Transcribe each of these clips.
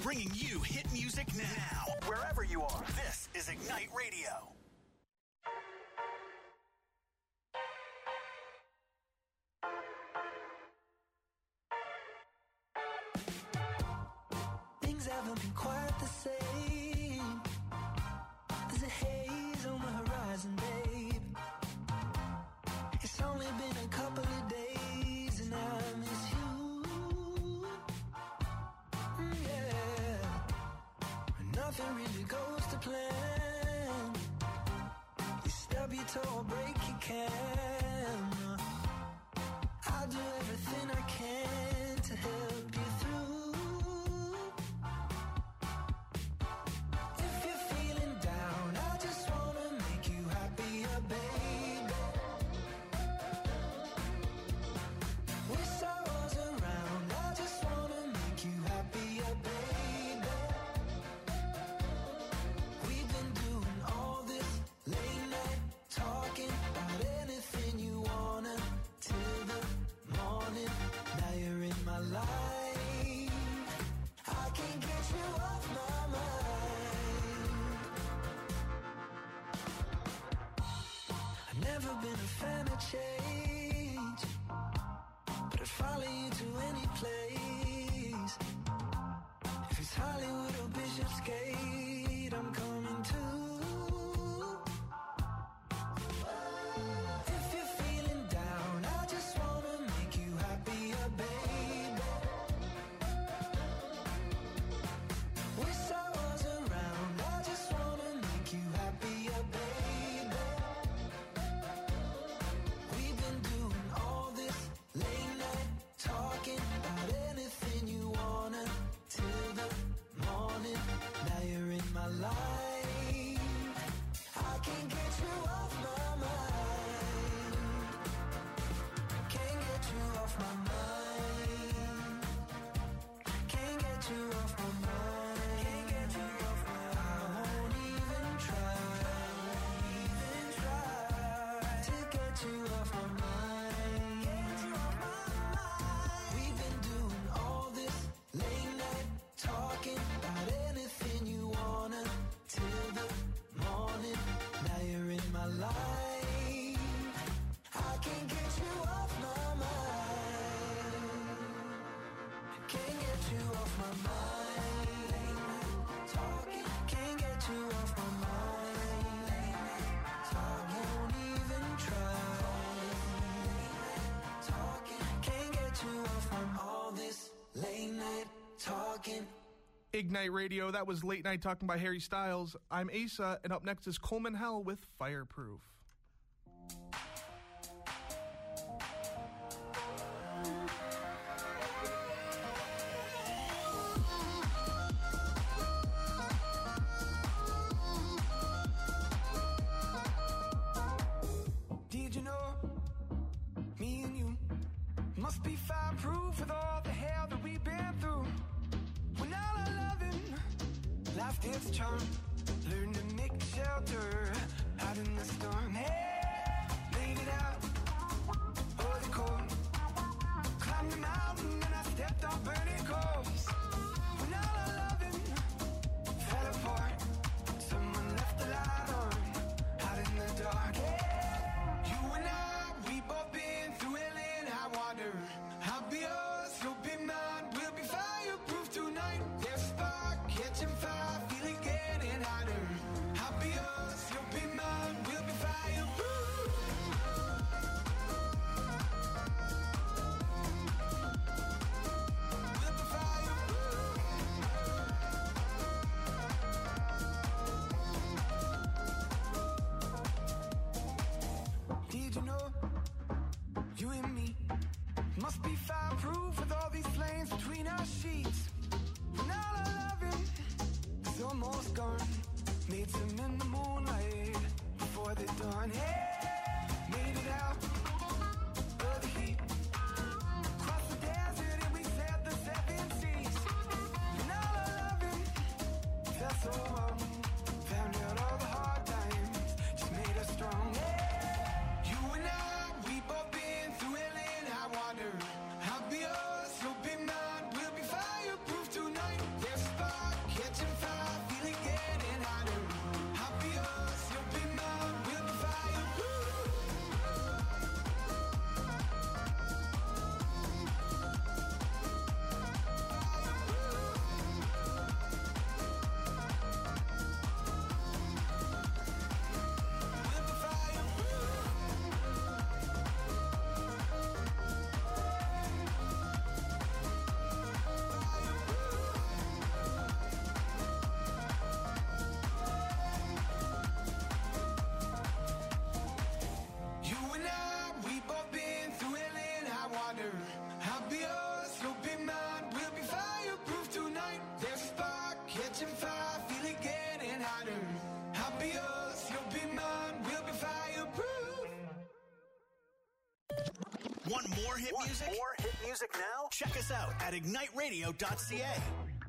bringing you hit music now. Wherever you are, this is Ignite Radio. Things haven't been quite the same. There's a haze on the horizon, babe. It's only been a couple of days and I miss you. Nothing really goes to plan. You stub your toe or break your can. I'll do everything I can to help you through. If you're feeling down, I just wanna make you happier, baby. Wish I was around, I just wanna make you happier, baby. Change, but I'd follow you to any place. If it's Hollywood or Bishopsgate, I'm coming too. If you're feeling down, I just wanna make you happier, baby. Wish I was around, I just wanna make you happier, baby. Ignite Radio, that was Late Night Talking by Harry Styles. I'm Asa, and up next is Coleman Hell with Fireproof. Did you know, me and you must be fireproof with all the hell that we've been through. When all our loving, life its charm, learn to make shelter out in the storm. Hey, made it out, oh the cold, climbed the mountain and I stepped on burning coals. When all our loving fell apart, someone left the light on, out in the dark. Hey, you and I, we both been through hell and high water. I'll be yours, you'll be mine, we'll be fireproof tonight. There's a spark, catching fire, feeling getting hotter. I'll be yours, you'll be mine, we'll be fireproof. We'll be fireproof. Did you know, you and me must be fireproof with all these flames between our sheets. When all our loving is almost gone, made some in the moonlight before the dawn. Hey, made it out of the heat, crossed the desert and we sailed the seven seas. When all our loving felt so wrong, found out all the hard times just made us strong. Hey, you and I, we both been through hell and high water. I'll be yours, you'll be mine, we'll be fireproof tonight. There's a spark, Want more hit music? More hit music now? Check us out at igniteradio.ca.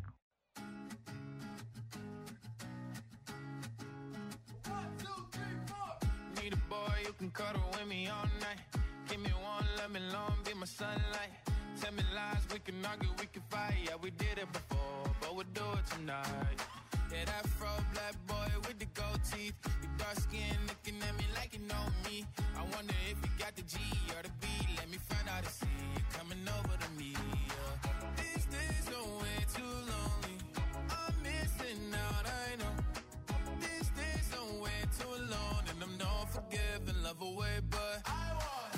Need a boy who can cuddle with me all night. Give me one, let me long, be my sunlight. Tell me lies, we can argue, we can fight. Yeah, we did it before, but we'll do it tonight. Yeah, that fro black boy with the gold teeth. Your dark skin looking at me like you know me. I wonder if you got the G or the B. Let me find out and see you coming over to me. Yeah. These days are way too lonely. I'm missing out, I know. These days are way too alone, and I'm not forgiving, love away, but I want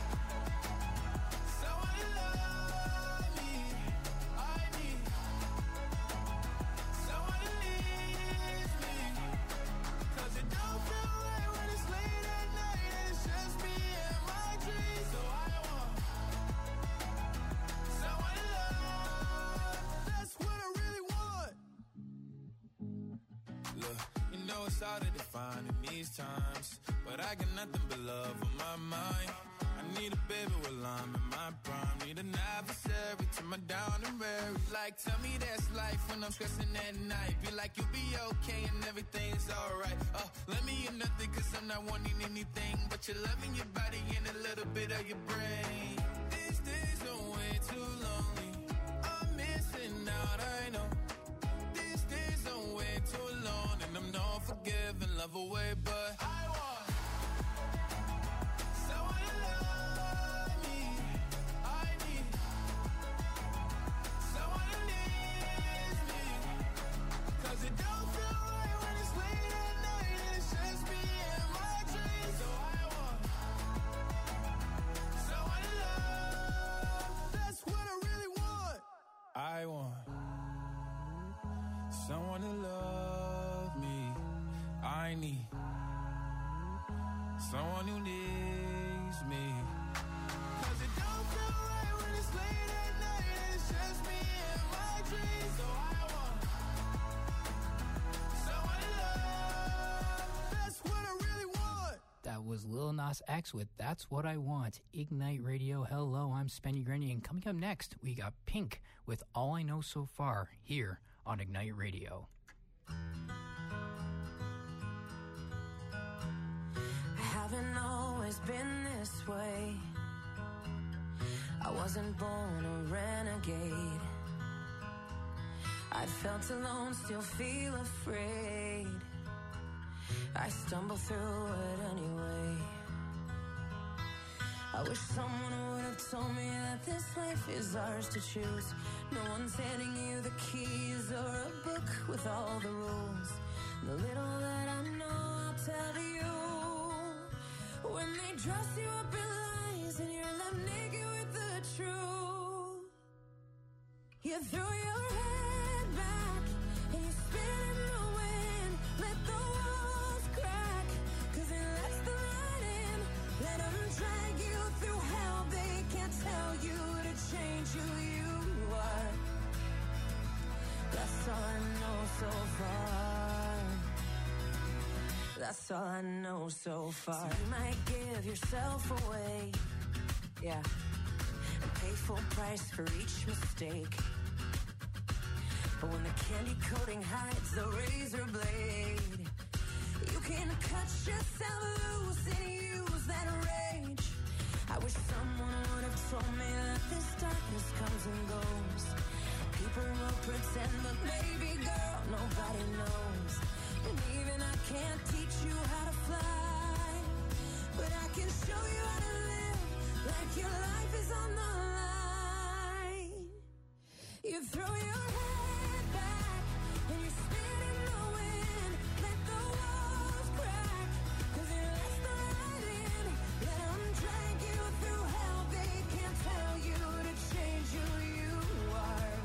someone to love me. I need someone to leave me, 'cause it don't feel right when it's late at night and it's just me and my dreams. So I want someone to love. That's what I really want. Look, you know it's hard to define in these times, but I got nothing but love on my mind. I need a baby while I'm in my prime. Need an adversary to my down and weary. Like, tell me that's life when I'm stressing at night. Be like, you'll be okay and everything's alright. Let me in nothing 'cause I'm not wanting anything but your love and your body and a little bit of your brain. These days are way too lonely. I'm missing out, I know. These days are way too alone, and I'm not forgiving, love away, but I want someone to love me. I need someone to leave me, 'cause it don't feel right when it's late at night and it's just me and my dreams. So I want someone to love. That's what I really want. I want someone to love me. I need someone who needs me, 'cause it don't feel right when it's late at night and it's just me and my dreams. So I want someone to love. That's what I really want. That was Lil Nas X with That's What I Want. Ignite Radio, hello, I'm Spenny Granny, and coming up next, we got Pink with All I Know So Far here on Ignite Radio. Haven't always been this way. I wasn't born a renegade. I felt alone, still feel afraid. I stumble through it anyway. I wish someone would have told me that this life is ours to choose. No one's handing you the keys or a book with all the rules. The little that I know, I'll tell to you. When they dress you up in lies and you're left naked with the truth, you throw your head back and you spin in the wind. Let the walls crack, 'cause it lets the light in. Let them drag you through hell. They can't tell you to change who you are. That's all I know so far. That's all I know so far. So you might give yourself away, yeah, and pay full price for each mistake. But when the candy coating hides the razor blade, you can cut yourself loose and use that rage. I wish someone would have told me that this darkness comes and goes. People will pretend, but baby girl, nobody knows. And even I can't teach you how to fly, but I can show you how to live like your life is on the line. You throw your head back and you spin in the wind. Let the walls crack, 'cause it lets the light in. Let them drag you through hell. They can't tell you to change who you are.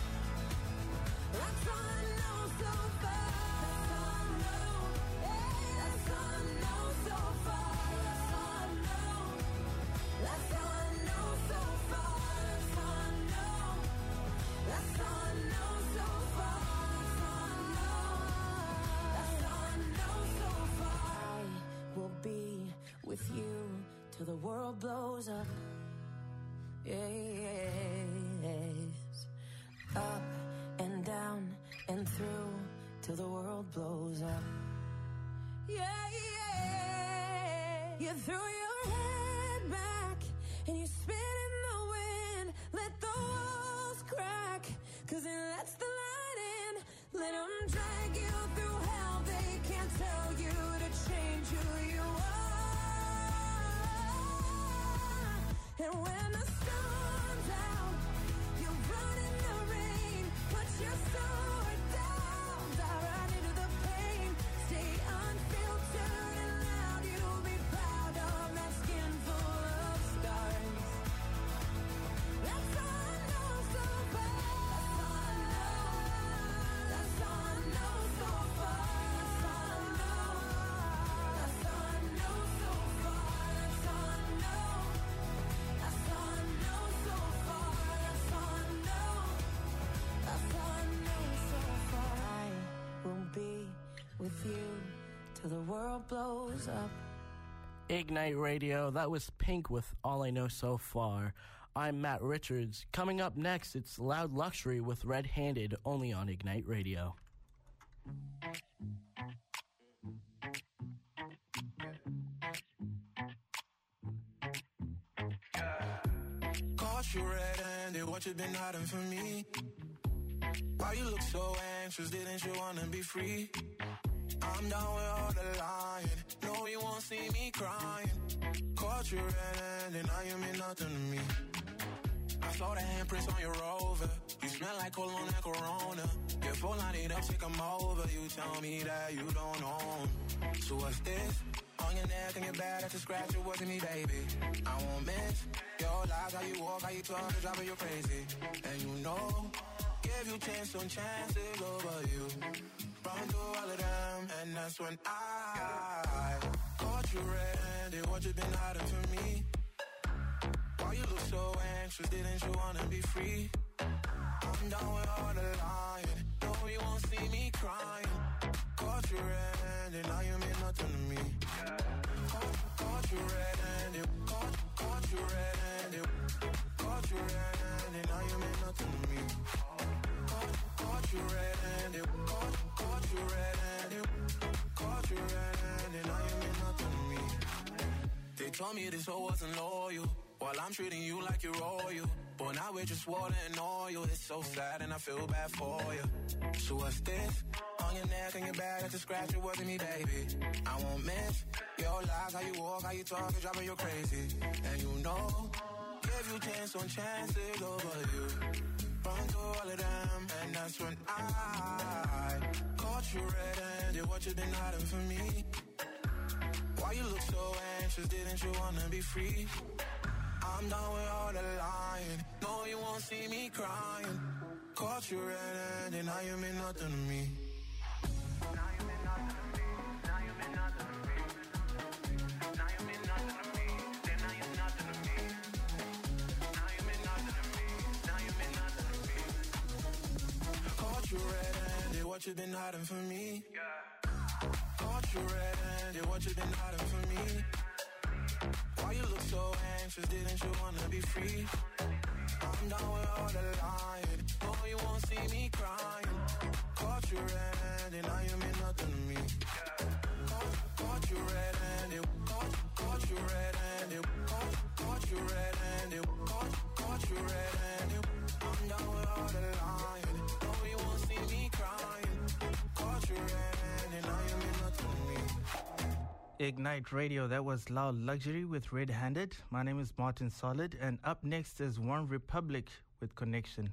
That's all I know so far. With you till the world blows up. Yes. Up and down and through till the world blows up. Yeah, yeah. You threw your head back and you spit in the wind. Let the walls crack, 'cause it lets the light in. Let them drag you through hell. They can't tell you to change who you are. And when the storm's out, you run in the rain. Put your sword down, dive right into the pain. Stay unfiltered and loud. You'll be proud of that skin full of scars. That's all I know so far. That's all I know so far. That's all I know. That's all I know so far. That's all I know. That's all I know so far. That's all I know. That's all I know so far. I will be with you till the world blows up. Ignite Radio, that was Pink with All I Know So Far. I'm Matt Richards. Coming up next, it's Loud Luxury with Red Handed, only on Ignite Radio. Caught you red-handed, what you been hiding from me? Why you look so anxious, didn't you wanna be free? I'm down with all the lying, no you won't see me crying. Caught you red-handed, now you mean nothing to me. I saw the handprints on your Rover, you smell like cologne and Corona. Your phone line it up, take 'em over, you tell me that you don't own. So what's this? On your neck and your back, that's a scratch, it wasn't me, baby. I won't miss your lies, how you walk, how you talk, it's driving you crazy. And you know, give you chance on chances over you. Run through all of them, and that's when I caught you red-handed, what you been hiding from me? Why you look so anxious, didn't you wanna be free? I'm down with all the lying, no you won't see me crying. Caught you red-handed, now you mean nothing to me. Caught you red-handed, caught you red-handed, caught you red-handed, now you mean nothing to me. Caught you red-handed, caught you red-handed, caught you red-handed, now you mean nothing to me. They told me this hoe wasn't loyal, while I'm treating you like you're royal. But now we're just water and oil. It's so sad and I feel bad for you. So what's this? On your neck and your back, that's a scratch, it wasn't me, baby. I won't miss your lies, how you walk, how you talk, it's driving you crazy. And you know, give you chance on chances over you. Run through all of them, and that's when I caught you red-handed, what you been hiding from me? Why you look so anxious, didn't you wanna be free? I'm done with all the lying, no you won't see me crying. Caught you red-handed, now you mean nothing to me. Now you mean nothing to me, now you mean nothing to me. Now you mean nothing to me, then now you're nothing to me. Now you mean nothing to me, now you mean nothing to me. Caught you red-handed, what you been hiding from me? Caught you red-handed, what you been hiding from me? Why you look so anxious, didn't you wanna be free? I'm down with all the lying, no you won't see me crying. Caught you red-handed, now you mean nothing to me. Caught you red-handed, caught you red-handed, caught you red-handed, caught you red-handed. I'm down with all the lying, no you won't see me crying. Caught you red-handed, now you mean nothing to me. Ignite Radio, that was Loud Luxury with Red Handed. My name is Martin Solid, and up next is One Republic with Connection.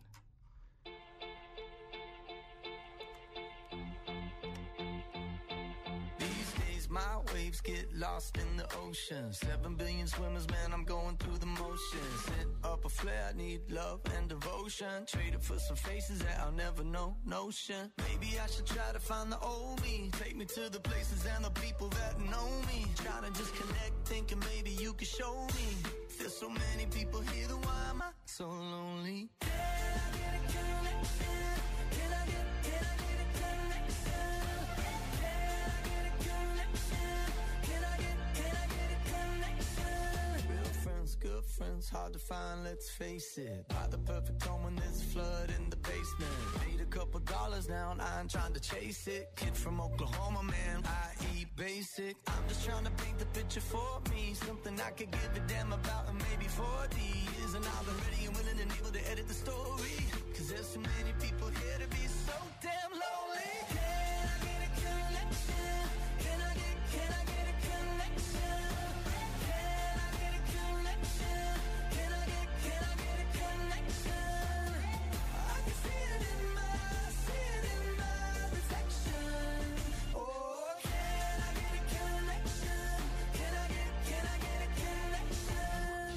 These days my waves get lost in the ocean. 7 billion swimmers, man, I'm going through the motions. Set up a flare, I need love and devotion. Trade it for some faces that I'll never know, notion. Maybe I should try to find the old me. Take me to the places and the people that know me. Try to just connect, thinking maybe you could show me. There's so many people here, then why am I so lonely? Can I get a connection? Can I get a connection? Can I get a connection? Can I get a connection? Real friends, good friends, one's hard to find, let's face it. Buy the perfect home when there's a flood in the basement. Need a couple dollars now, I ain't trying to chase it. Kid from Oklahoma, man, I eat basic. I'm just trying to paint the picture for me. Something I could give a damn about in maybe 40 years. And I've been ready and willing and able to edit the story. Cause there's so many people here to be so damn lonely. Can I get a connection? Can I get a connection? Can I get a connection? Can I get a connection? I can see it in my reflection. Oh, can I get a connection? Can I get a connection?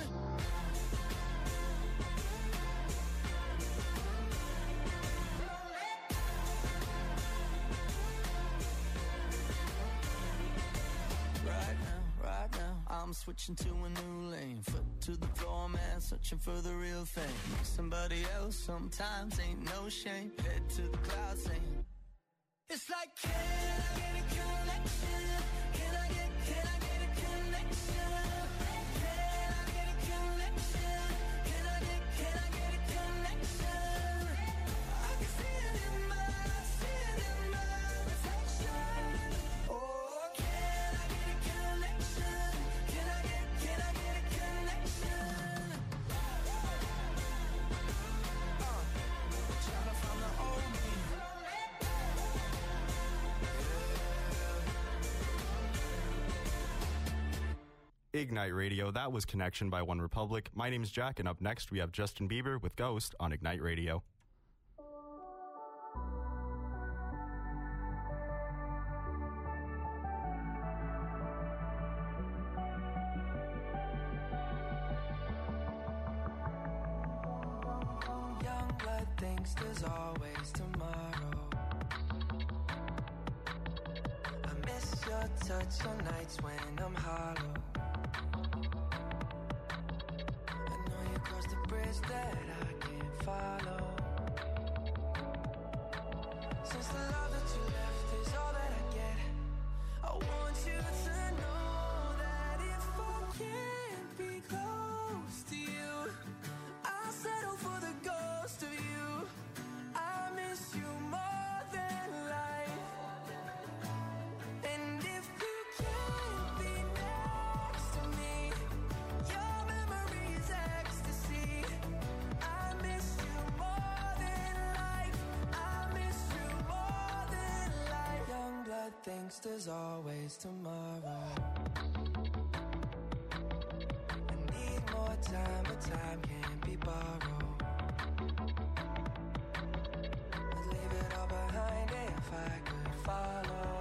Right now, I'm switching to a new lane. Foot to the floor, man, searching for the real thing. Somebody else sometimes ain't no shame. Head to the clouds saying, it's like, can I get a connection? Can I get a connection? Can I get a connection? Can I get a connection? I can see it in my reflection. Oh, can I get a connection? Can I get a connection? Trying to find the old me. Ignite Radio, that was Connection by One Republic. My name is Jack, and up next we have Justin Bieber with Ghost on Ignite Radio. Young blood thinks there's always tomorrow. I miss your touch on nights when I'm hollow. I know you crossed the bridge that I can't follow. Since the love that you left is all that I get, I want you to know that if I can't be close to you, I'll settle for the ghost of you. I miss you more than life. And if you can't be next to me, your memory is ecstasy. I miss you more than life. I miss you more than life. Young blood thinks there's always tomorrow. I need more time, but time can't be borrowed. I'd leave it all behind if I could follow.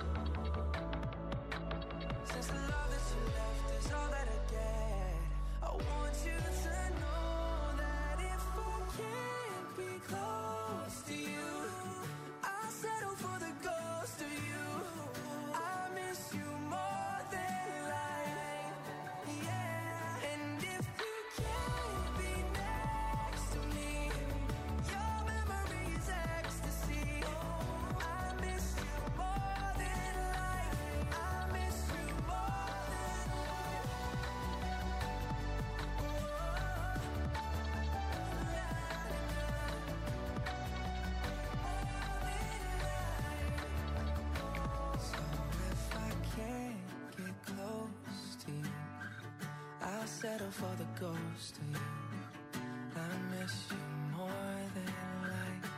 Since the love that you left is all that I get, I want you to know that if I can't be close to you, I'll settle for the ghost of you. I miss you more than life. Yeah. And if you can't be next to me, your memory is ecstasy. I miss you more than life. I miss you more than life. So if I can't get close to you, I'll settle for the ghost of you. I miss you more than life.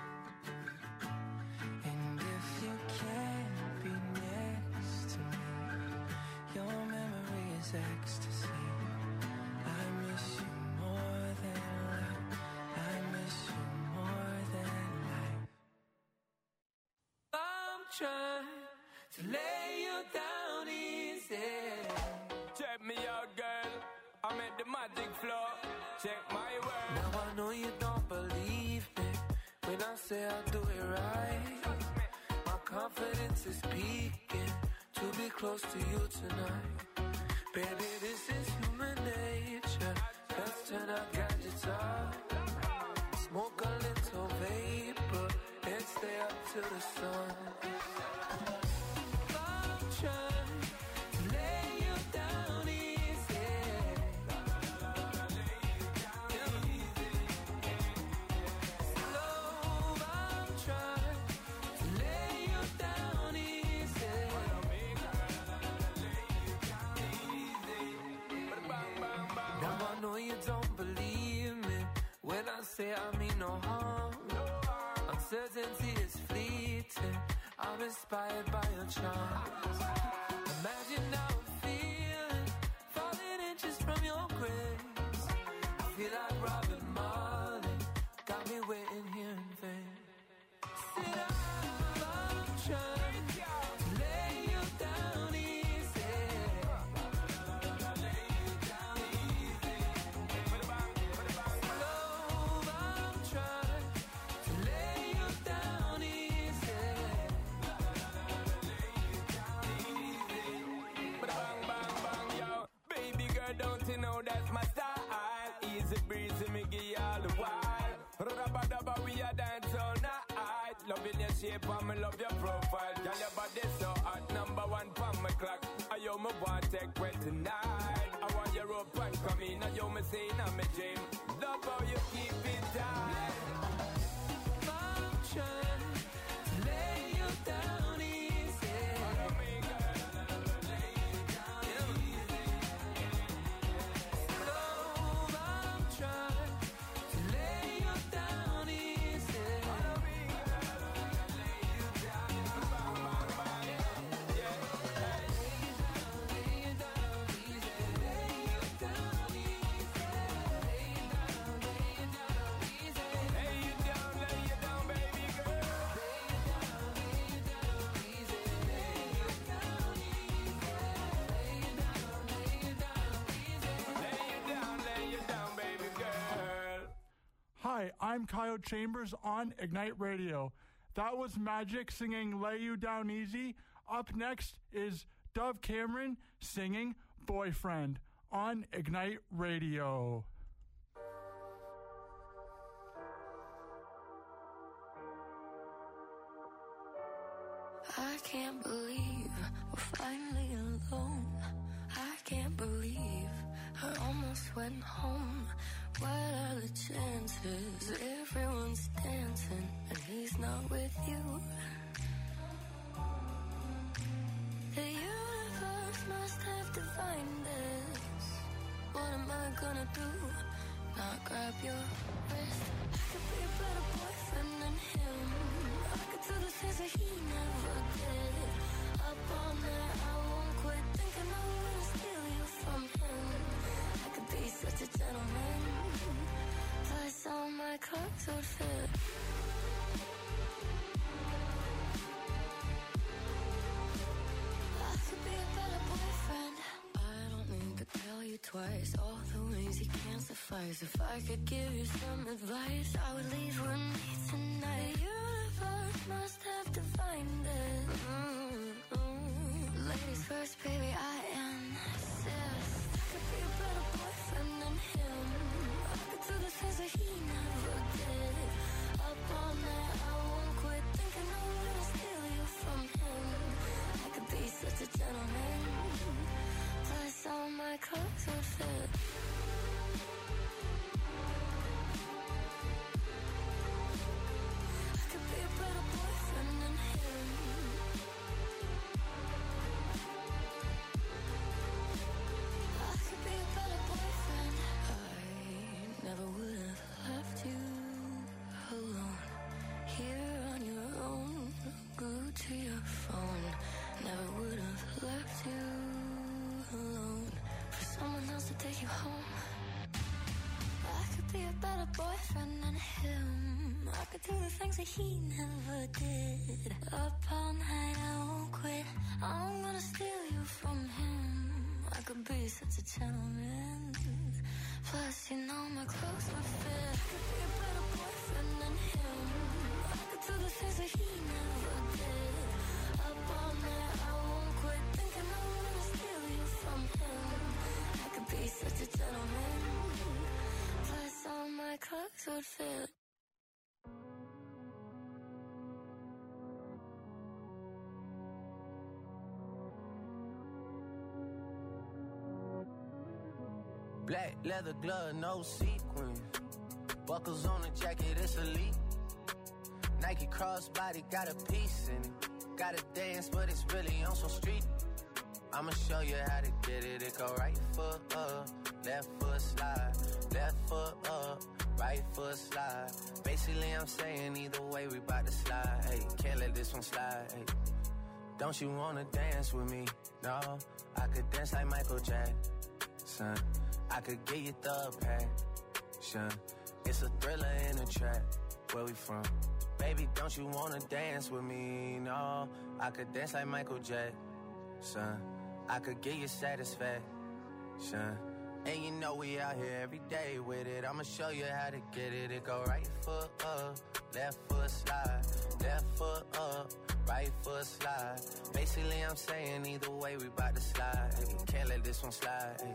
And if you can't be next to me, your memory is ecstasy. I miss you more than life. I miss you more than life. I'm trying to lay you down easy. Check me out, girl. I'm at the magic floor. Check my work. Now I know you don't believe me when I say I'll do it right. My confidence is peaking to be close to you tonight. Baby, this is human nature. Let's turn our gadgets off. Smoke a little vapor and stay up till the sun. I'm trying to lay you down easy. say I mean no harm. Uncertainty is fleeting. I'm inspired by your charms. Imagine now I'm feeling falling inches from your grace. I feel like Robin Marley, got me waiting here in vain. Sit up, I'm trying to lay you down easy. Lay you down easy. Slow, I'm trying to lay you down easy. Bang, bang, bang, yo. Baby girl, don't you know that's my style? Easy breezy, me give you all the while. Rubba-dubba, we a dance all night. Loving your shape and me love your profile. Girl, your body so hot, number one pon my clock. I yo me want take way tonight. I want your rope and come in. I yo me saying I'm a dream. Love how you keep it tight. I'm trying to lay you down easy. Lay you down easy. Slow, I'm trying to lay you down easy. Hi, I'm Kyle Chambers on Ignite Radio. That was Magic singing Lay You Down Easy. Up next is Dove Cameron singing Boyfriend on Ignite Radio. I can't believe we're finally alone. I can't believe I almost went home. What are the chances? Everyone's dancing and he's not with you. The universe must have defined this. What am I gonna do? Not grab your wrist. I could be a better boyfriend than him. I could do the things that he never did. Up all night, I won't quit thinking I'm gonna steal you from him. I could be such a gentleman. Plus all my clothes would fit. I could be a better boyfriend. I don't need to tell you twice all the ways you can't suffice. If I could give you some advice, I would leave with me tonight. The universe must have defined it. Ladies first, baby, I insist. I could be a better boyfriend than him. I could do the things that he never did. Up all night, I won't quit thinking I'm gonna steal you from him. I could be such a gentleman. Plus all my clothes would fit. I could be a better boyfriend than him. I could be a better boyfriend. I never would have left you alone. Here on your own, glued to your phone. Never would have left you alone for someone else to take you home. I could be a better boyfriend than him. I could do the things that he never did. Up all night, I won't quit. I'm gonna steal you from him. I could be such a gentleman. Plus, you know my clothes would fit. I could be a better boyfriend than him. I could do the things that he never did. Up all night, I won't quit thinking I'm gonna steal you from him. I could be such a gentleman. Plus, all my clothes would fit. Black leather glove, no sequin. Buckles on the jacket, it's elite. Nike crossbody, got a piece in it. Gotta dance, but it's really on some street. I'ma show you how to get it. It go right foot up, left foot slide. Left foot up, right right foot slide. Basically, I'm saying either way, we bout to slide. Hey, can't let this one slide. Hey, don't you wanna dance with me? No, I could dance like Michael Jackson. I could get you the passion. It's a thriller in a trap. Where we from? Baby, don't you wanna dance with me? No, I could dance like Michael Jackson. I could get you satisfaction. And you know we out here every day with it. I'ma show you how to get it. It go right foot up, left foot slide. Left foot up, right foot slide. Basically, I'm saying either way, we bout to slide. Hey, can't let this one slide. Hey.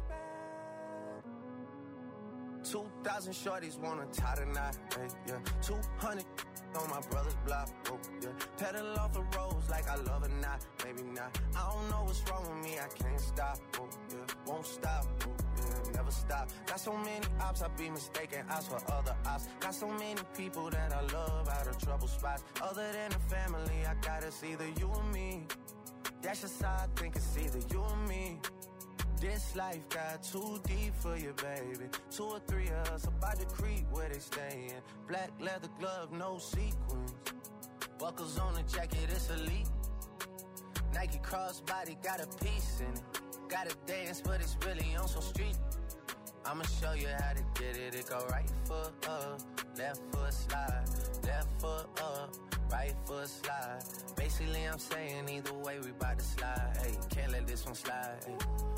2,000 shorties wanna tie the knot. Hey, yeah. 200 on my brother's block. Oh, yeah. Pedal off the roads like I love or not. Maybe not. I don't know what's wrong with me. I can't stop. Oh, yeah. Won't stop. Oh, yeah. Never stop. Got so many ops, I be mistaken ops for other ops. Got so many people that I love out of trouble spots. Other than the family, I got it's either you or me. That's just how I think it's either you or me. This life got too deep for you, baby. 2 or 3 of us about to creep where they stayin'. Black leather glove, no sequins. Buckles on the jacket, it's elite. Nike crossbody got a piece in it. Gotta dance, but it's really on some street. I'ma show you how to get it. It go right foot up, left foot slide. Left foot up, right foot slide. Basically, I'm saying either way, we bout to slide. Hey, can't let this one slide. Hey.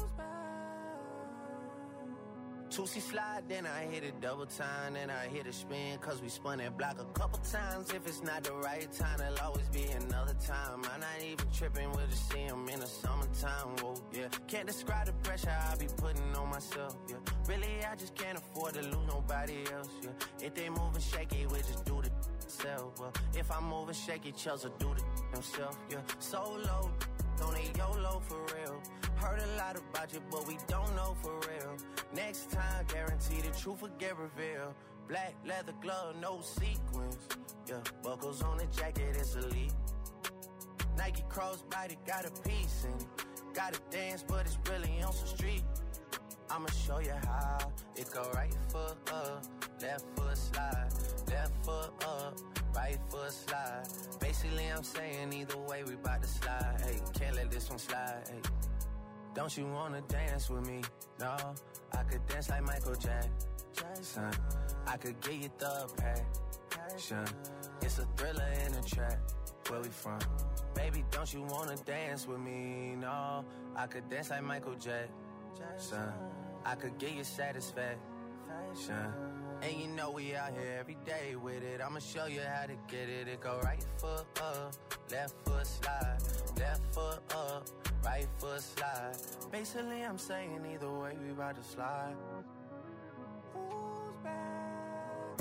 2C slide, then I hit it double time, then I hit a spin, cause we spun that block a couple times. If it's not the right time, there'll always be another time. I'm not even tripping, we'll just see him in the summertime, whoa, yeah. Can't describe the pressure I be putting on myself, yeah. Really, I just can't afford to lose nobody else, yeah. If they moving shaky, we just do the self, well. If I'm moving shaky, Chelsea do the himself, yeah. Solo, don't need YOLO for real. Heard a lot about you, but we don't know for real. Next time, guarantee the truth will get revealed. Black leather glove, no sequins. Yeah, buckles on the jacket, it's elite. Nike crossbody got a piece in it. Gotta dance, but it's really on some street. I'ma show you how. It go right foot up, left foot slide. Left foot up, right foot slide. Basically, I'm saying either way, we bout to slide. Hey, can't let this one slide. Hey. Don't you wanna dance with me? No, I could dance like Michael Jackson. I could get you the passion. It's a thriller in a trap. Where we from? Baby, don't you wanna dance with me? No, I could dance like Michael Jackson. I could get you satisfaction. And you know we out here every day with it. I'ma show you how to get it. It go right foot up, left foot slide. Left foot up, right foot slide. Basically, I'm saying either way, we about to slide. Who's back?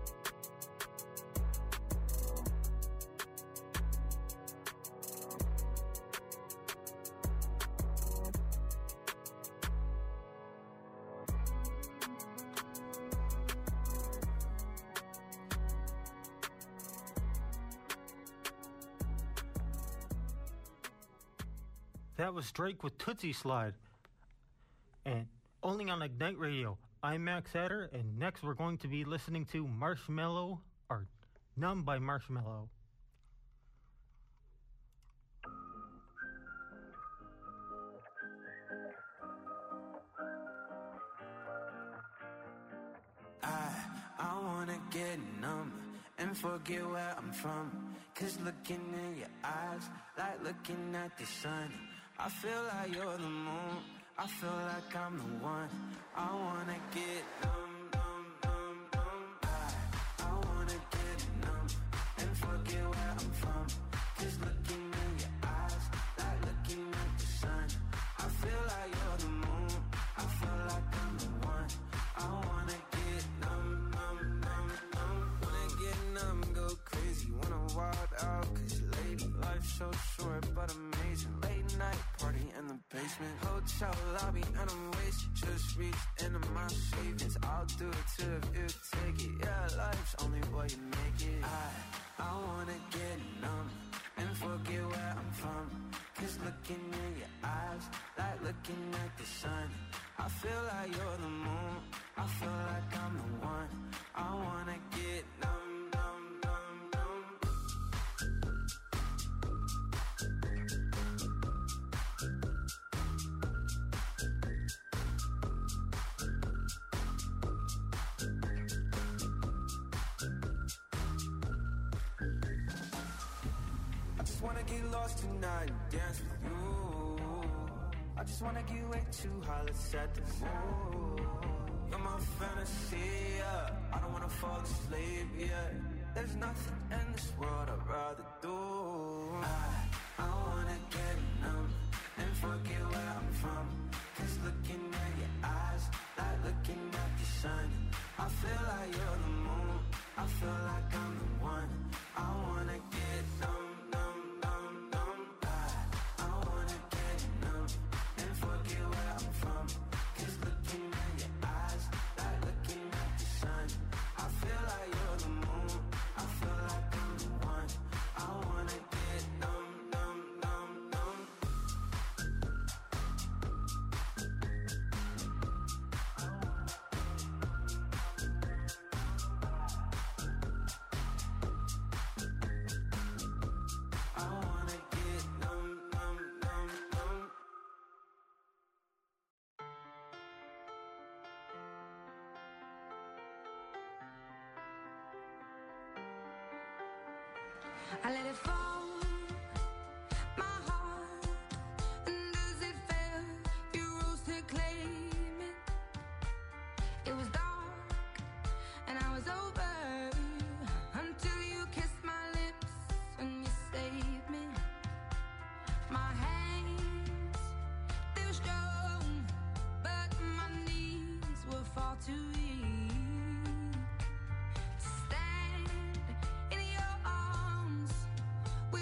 That was Drake with Tootsie Slide. And only on Ignite Radio. I'm Max Adder, and next we're going to be listening to Marshmello, or Numb by Marshmello. I wanna get numb and forget where I'm from. Cause looking in your eyes, like looking at the sun. I feel like you're the moon, I feel like I'm the one. I wanna get numb, numb, numb, numb. I wanna get numb and forget where I'm from. Cause looking in your eyes, like looking at the sun. I feel like you're the moon, I feel like I'm the one. I wanna get numb, numb, numb, numb. Wanna get numb, go crazy, wanna wild out. Cause lady, life's so short but amazing. Late night party in the basement, hotel lobby and I'm wasted. Just reached into my savings, I'll do it too if you take it. Yeah, life's only what you make it. I wanna get numb and forget where I'm from. Cause looking in your eyes, like looking at the sun. I I feel like you're the moon. I feel like I'm the one. I wanna get numb, numb, numb, numb. I just wanna get lost tonight and dance with you. I just wanna get way too high, let's set the mood. You're my fantasy, yeah. I don't wanna fall asleep, yeah. There's nothing in this world I'd rather do. I wanna get numb and forget where I'm from. Cause looking at your eyes, like looking at the sun. I feel like you're the moon, I feel like I'm the one. I wanna get numb, numb, numb, numb. I wanna get numb and forget where I'm from. Cause looking at your eyes, like looking at the sun. I feel like you're the moon, I feel like I'm the one. I wanna get numb, numb, numb, numb. I wanna get numb, numb, numb, numb. I let it fall, my heart, and as it fell, you rose to claim it. It was dark, and I was over, until you kissed my lips and you saved me. My hands, they were strong, but my knees were far too weak to stand in your arms.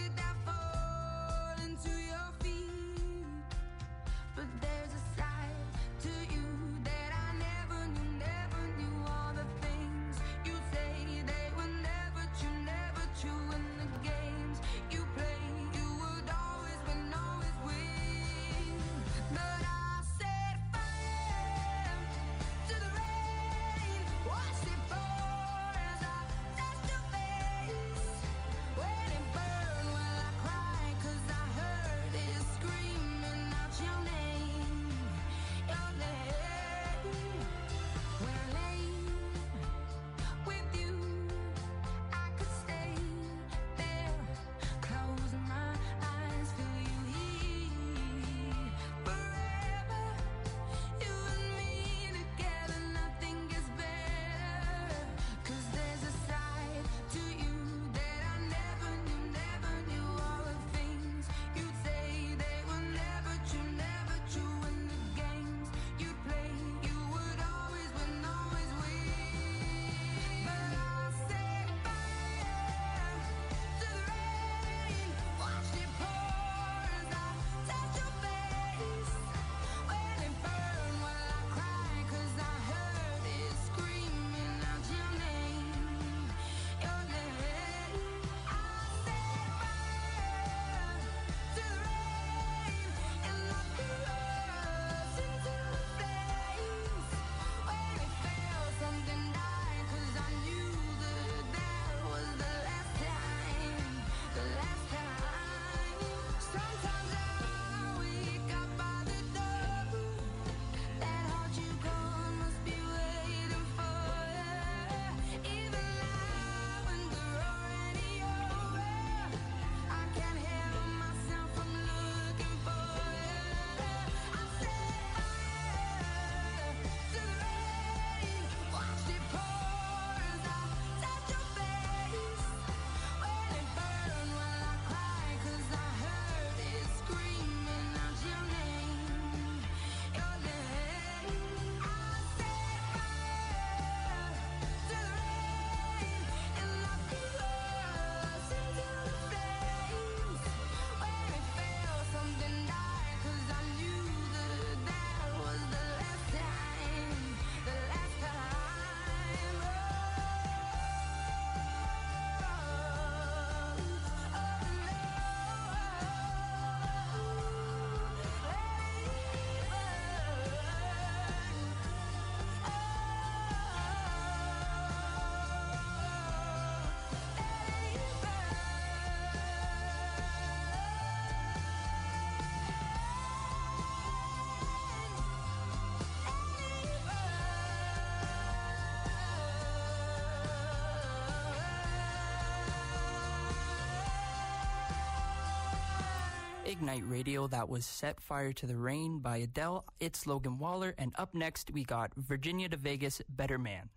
Ignite Radio, that was Set Fire to the Rain by Adele. It's Logan Waller, and up next we got Virginia de Vegas, Better Man.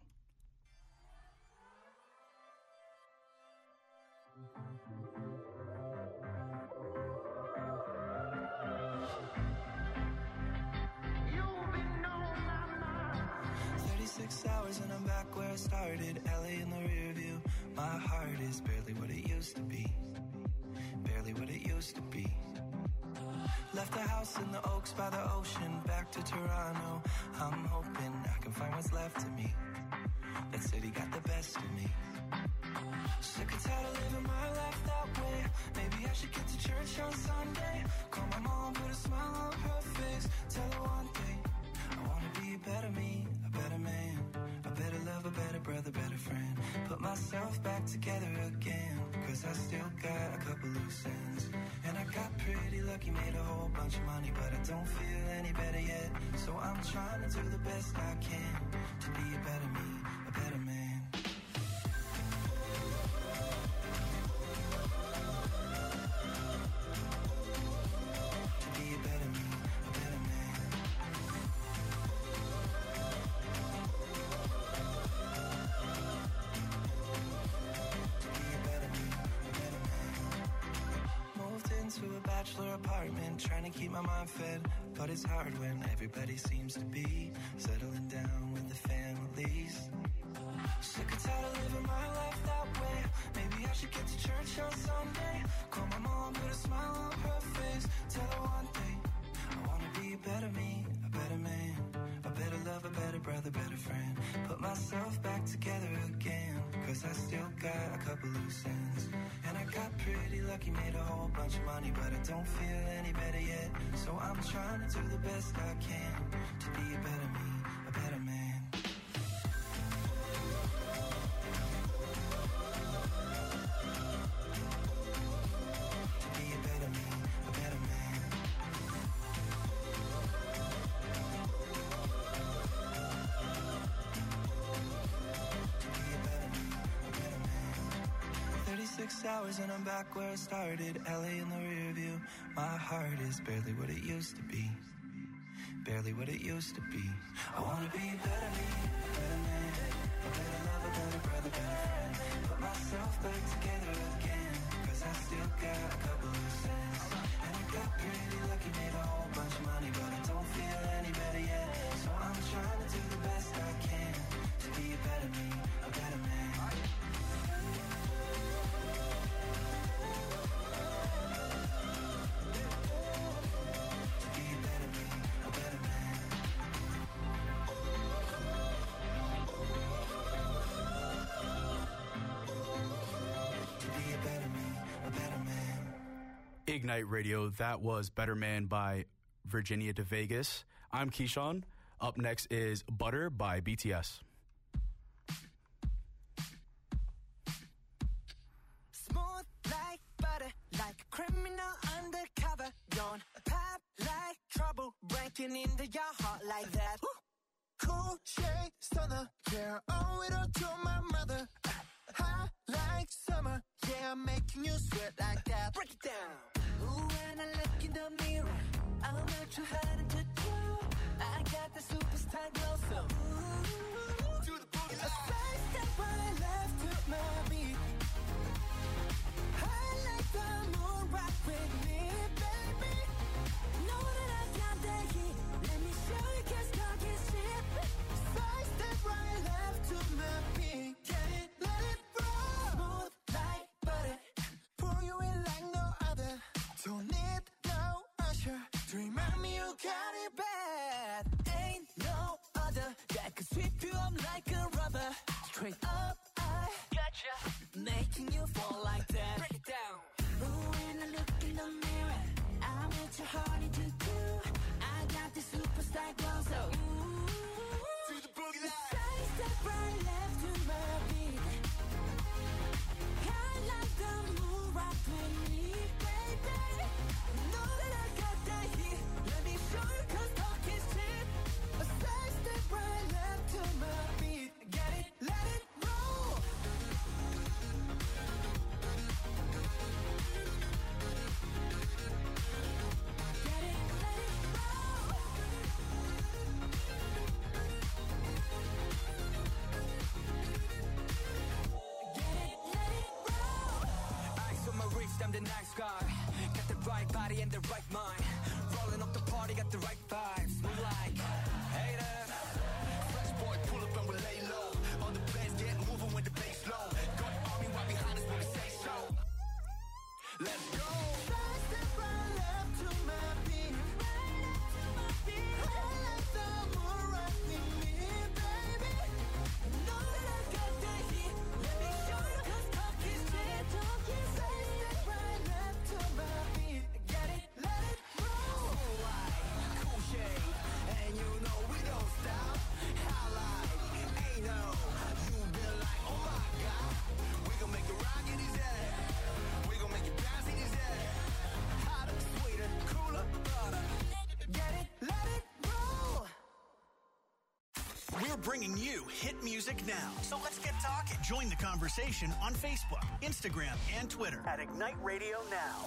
Hours and I'm back where I started. LA in the rear view. My heart is barely what it used to be. Barely what it used to be. Left the house in the Oaks by the ocean. Back to Toronto. I'm hoping I can find what's left of me. That city got the best of me. Sick and tired of living my life that way. Maybe I should get to church on Sunday. Call my mom, put a smile on her face. Tell her one thing. I wanna be a better me, a better man, a better lover, better brother, better friend. Put myself back together again, cause I still got a couple loose ends. And I got pretty lucky, made a whole bunch of money, but I don't feel any better yet. So I'm trying to do the best I can to be a better me, a better man. Bachelor apartment, trying to keep my mind fed, but it's hard when everybody seems to be settling down with the families. Sick and tired of living my life that way. Maybe I should get to church on Sunday. Call my mom, put a smile on her face. Tell her one thing, I wanna be a better me, a better man, a better lover, better brother, better friend. Put myself back together again, cause I still got a couple loose ends. And I got pretty lucky, made a whole bunch of money, but I don't feel any better yet. So I'm trying to do the best I can to be a better me, a better man. To be a better me, a better man. To be a better me, a better man. 36 hours and I'm back where I started. LA in the rear view. My heart is barely what it used to be. Barely what it used to be. I wanna be a better me, a better man, a better lover, better brother, better friend. Put myself back together again, cause I still got a couple of cents. And I got pretty lucky, made a whole bunch of money, but I don't feel any better yet. So I'm trying to do the best I can to be a better me, a better man. Ignite Radio, that was Better Man by Virginia de Vegas. I'm Keyshawn. Up next is Butter by BTS. Smooth like butter, like a criminal undercover. Don't pop like trouble, breaking into your heart like that. Cool shade stunner, yeah, owe it all to my mother. Hot like summer, yeah, I'm making you sweat like that. Break it down. Ooh, when I look in the mirror, I'm not too hard to do. I got the superstar glow, so ooh, do the boogie line. A side step right left to my beat. I like the moon rock with me, baby. Know that I got that heat. Let me show you, 'cause talk is cheap. Side step right left to my beat. Get it, let it roll. Smooth like butter, pour you in like no other. Don't need no usher to remind me you got it bad. Ain't no other that could sweep you up like a rubber. Straight up, I gotcha, making you fall like that. Break it down. Ooh, when I look in the mirror, I'm what your heart into do. I got the superstar glow, so ooh, do the boogie line. Side step right left to my beat. I like the moon rock with me, baby. Know that I got that heat. Let me show you, 'cause talk is cheap. A side step right left to my beat. Get it, let it roll. the night sky. Got the right body and the right mind. Rolling up the party, got the right vibes. Move like haters. Fresh boy, pull up and we lay low. All the players get moving with the bass low. Got the army right behind us when we say so. Let's go. Right step right left to my beat. Right up to my beat. I like someone rocking me, baby. Know that I got that heat. Let me show you 'cause talk is cheap. Talk is right step right left to my beat. Get it, let it roll. Cool light, cool shade, and you know we don't stop. Highlight, ain't no. You been like, oh my God. We gon' make it rock in his head. We gon' make it bounce in his head. Hotter, sweeter, cooler, butter. Get it, let it roll. We're bringing you hit music now. So let's get talking. Join the conversation on Facebook, Instagram, and Twitter at Ignite Radio Now.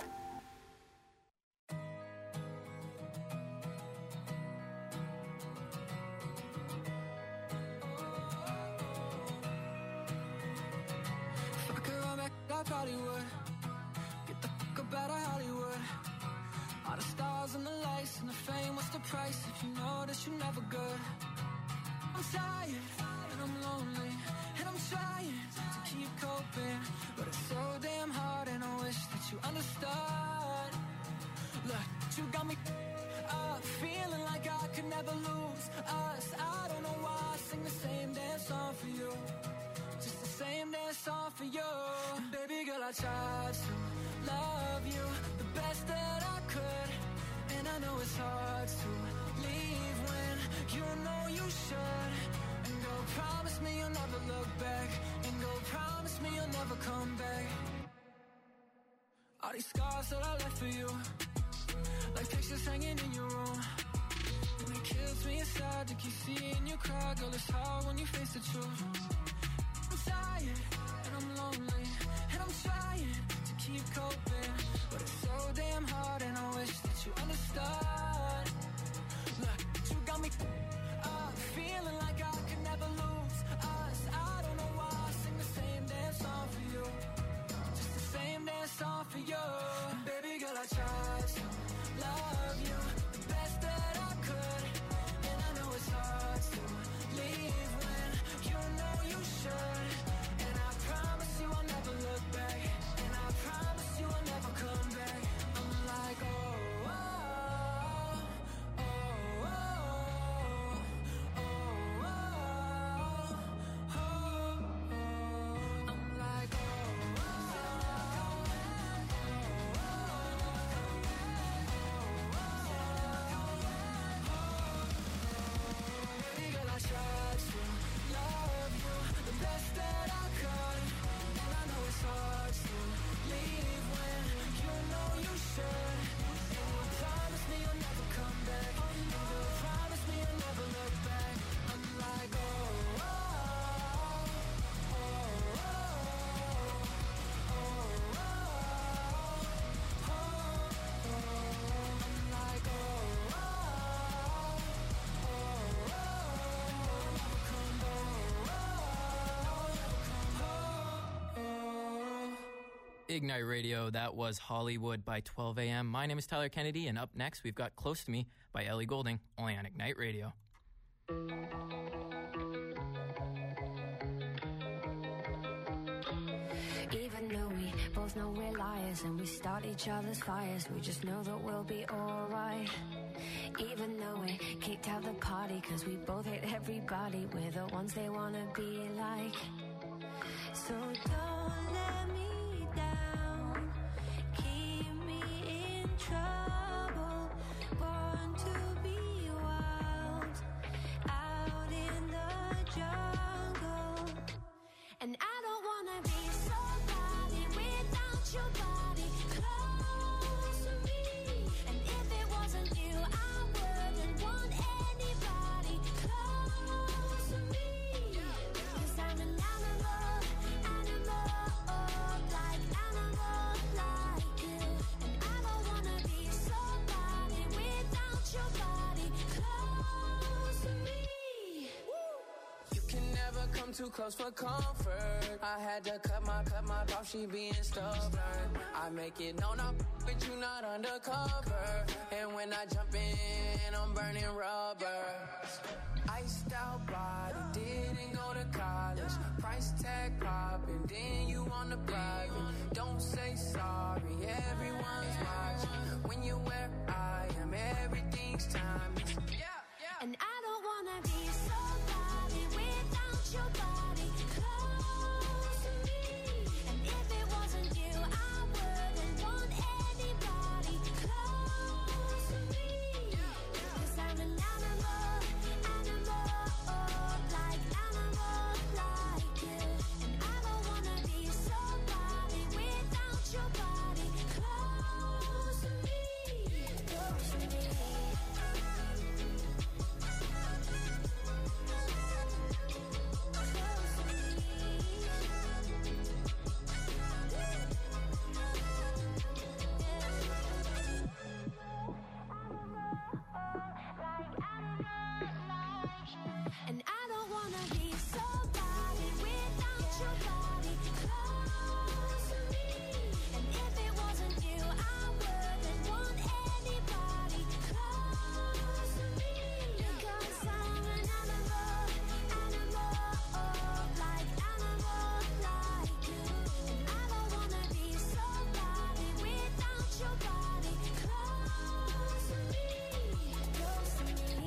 If I could run back, I probably would. Get the fuck up out of Hollywood. All the stars and the lights and the fame, what's the price if you know that you're never good? I'm tired and I'm lonely and I'm trying to keep coping, but it's so damn hard and I wish that you understood. Look, you got me feeling like I could never lose us. I don't know why I sing the same damn song for you, just the same damn song for you. And baby girl, I tried to love you the best that I could, and I know it's hard to leave when you know you should. And go promise me you'll never look back, and go promise me you'll never come back. All these scars that I left for you, like pictures hanging in your room, and it kills me inside to keep seeing you cry. Girl, it's hard when you face the truth. I'm tired and I'm lonely and I'm trying to keep coping, but it's so damn hard and I wish that you understood. Look, you got me feeling like I could never lose us. I don't know why I sing the same damn song for you, just the same damn song for you. And baby girl, I tried to love you the best that I could, and I know it's hard to leave when you know you should. And I promise you I'll never look back, and I promise you I'll never come back. I'm like, oh, oh, oh, oh, oh, oh, oh, oh. I'm like, oh, baby girl, I tried to love you the best that I could, and I know it's hard to leave when you know you should. And you promise me you'll never come back, and you promise me you'll never look back. I'm like, oh, oh, oh, oh, oh, oh, oh, oh. I'm like, oh, oh, Ignite Radio, that was Hollywood by 12 a.m. My name is Tyler Kennedy, and up next we've got Close to Me by Ellie Goulding, only on Ignite Radio. Even though we both know we're liars and we start each other's fires, we just know that we'll be alright. Even though we kicked out the party cause we both hate everybody, we're the ones they wanna be like. So don't let me down, keep me in trouble, born to be wild, out in the jungle. And I don't wanna be somebody without your body close to me. And if it wasn't you, I wouldn't want anybody close to me. 'Cause I'm an animal, like you. And I don't wanna be so never come too close for comfort. I had to cut my off, she being stubborn. I make it known I'm with you, not undercover. And when I jump in, I'm burning rubber. Iced out body, didn't go to college. Price tag popping, then you on the private. Don't say sorry, everyone's watching. When you're where I am, everything's timeless. And I don't wanna be somebody without your body close to me. And if it wasn't you, I wouldn't want anybody close to me. 'Cause I'm an animal, like you. And I don't wanna be somebody without your body close to me. Close to me. And I don't wanna be somebody without your body close to me. And if it wasn't you, I wouldn't want anybody close to me. Because I'm an animal, like you. And I don't wanna be somebody without your body close to me. Close to me.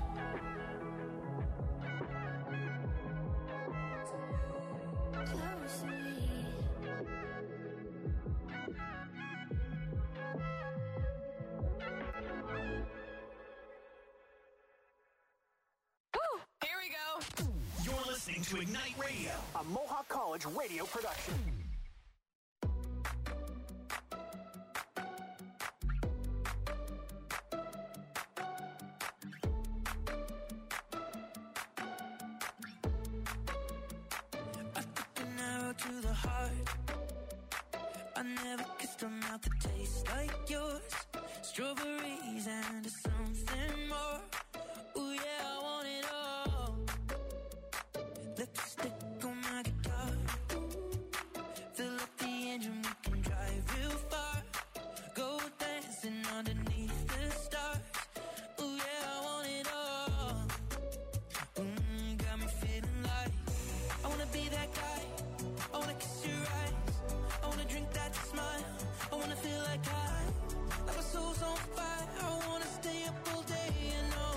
Close to me. Here we go. You're listening to Ignite Radio, a Mohawk College radio production. An arrow to the heart. I never kissed a mouth that tastes like yours. Strawberries and something more. Ooh yeah, I want it all. Lipstick on my guitar. Fill up the engine, we can drive real far. Go dancing underneath the stars. Ooh yeah, I want it all. Got me feeling like I wanna be that guy. I wanna kiss your eyes. I wanna drink that smile. I wanna feel like my soul's on fire. I wanna stay up all day and all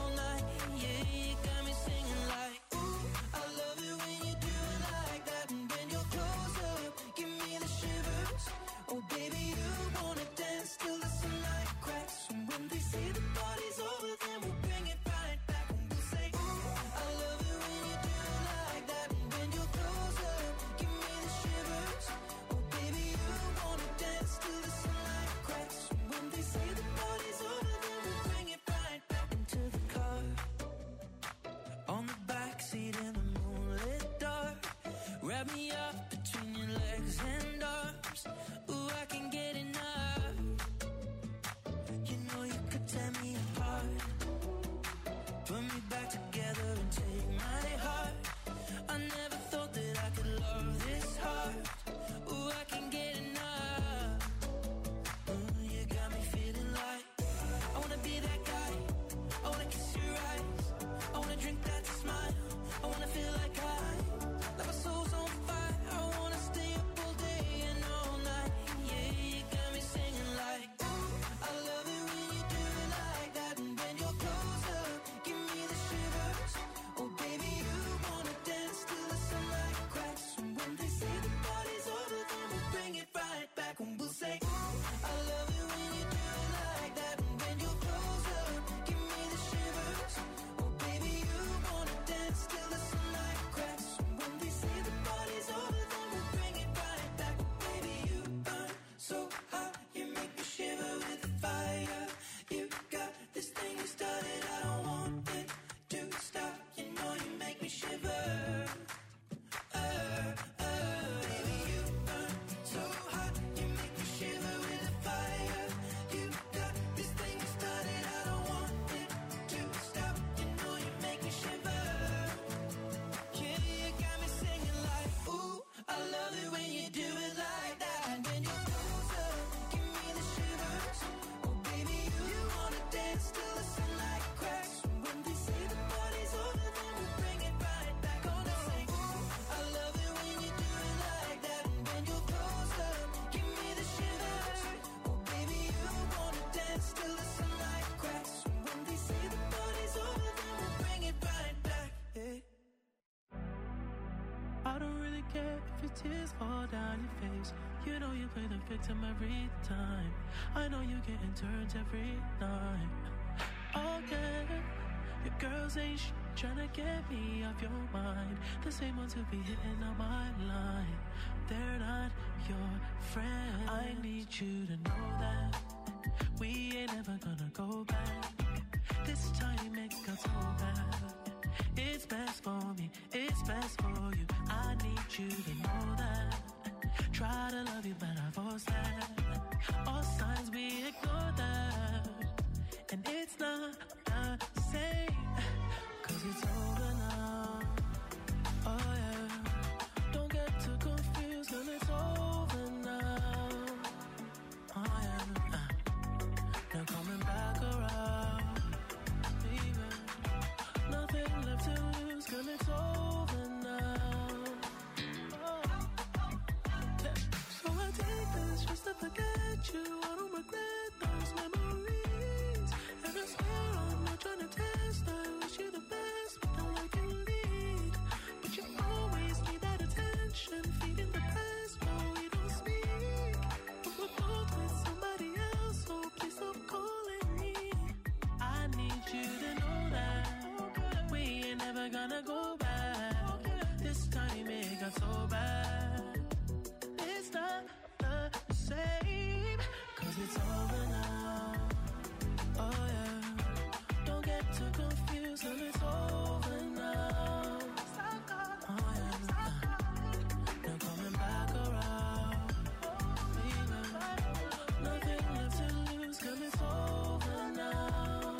care if your tears fall down your face. You know you play the victim every time. I know you getting turns every night. Oh yeah, your girls ain't tryna get me off your mind. The same ones who be hitting on my line. They're not your friend. I need you to know that we ain't ever gonna go back. This time it got so bad. It's best for me, it's best for you. I need you to know that. Try to love you, but I force that. All signs we ignore that. And it's not the same, 'cause it's over now. Oh yeah, don't get too confused, 'cause it's over now. Oh yeah, they're coming back around. Baby, nothing left to lose, 'cause it's over now. Oh. Yeah. So I take this just to forget you. I don't regret those memories. And I swear I'm not trying to test. I wish you the best, but I like you lead. But you always need that attention, feeding the past while we don't speak. But we're both with somebody else, so please stop calling me. I need you to know that we ain't never gonna go back. This time it got so bad. It's not the same, 'cause it's over now. Oh yeah, don't get too confused, 'cause it's over now. Oh yeah, they're coming back around. Baby, nothing left to lose, 'cause it's over now.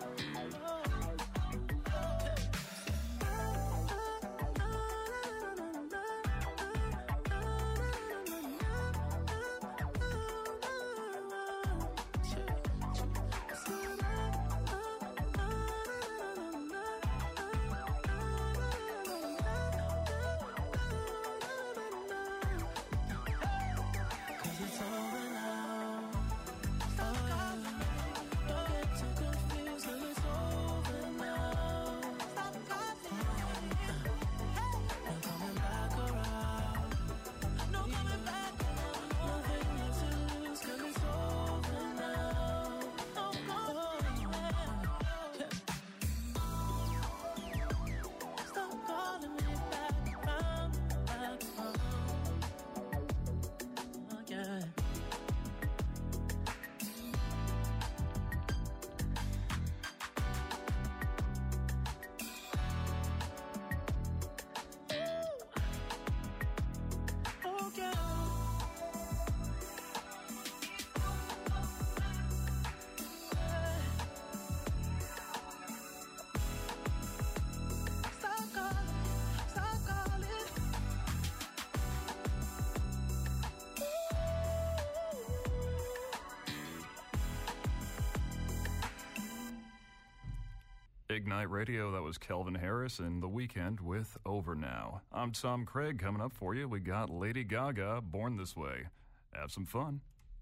Ignite Radio, that was Kelvin Harris and The Weeknd with Over Now. I'm Tom Craig. Coming up for you, we got Lady Gaga, Born This Way. Have some fun.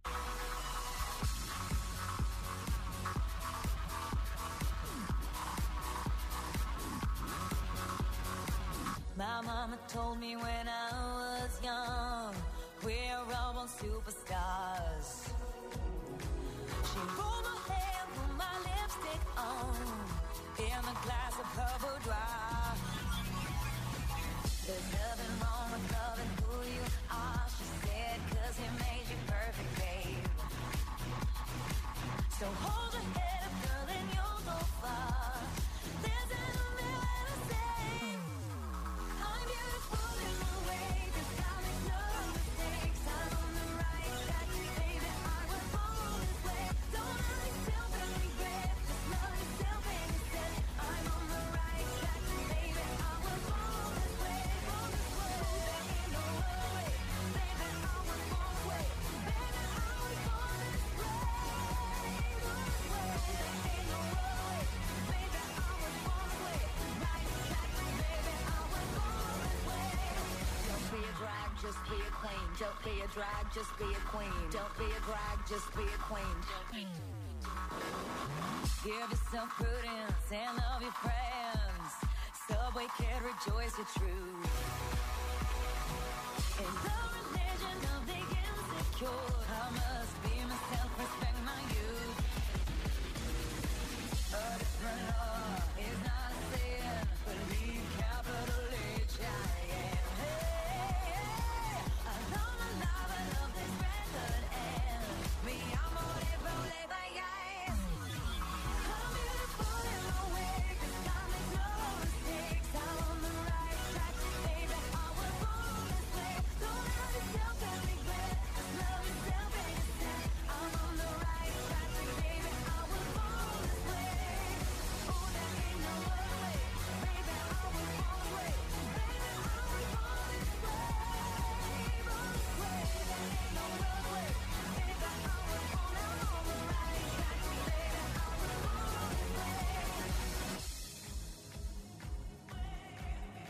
My mama told me when I was young, we're all born superstars. She rolled my hair, put my lipstick on, in a glass of her boudoir. There's nothing wrong with loving who you are, she said, 'cause he made you perfect, babe. So hold your head up, girl, and you'll go far. There's an to say, I'm beautiful in my way, 'cause I make no mistakes. I'm on the right track, baby, I was born this way. Don't hurt yourself and regret, just love yourself and you said, I'm on the right track, baby, I was born this way. There ain't no other way, baby, I was born this way. Baby, I was born this way. There ain't no other way, baby, I was born this way. Right track, baby, I was born this way. Don't be a drag, just be a queen. Don't be a drag, just be a queen. Don't be a drag, just be a queen. Give yourself prudence and love your friends. Stop boy can't rejoice the truth. In the religion of the insecure, I must be myself, respect my youth. A different law is not a sin, believe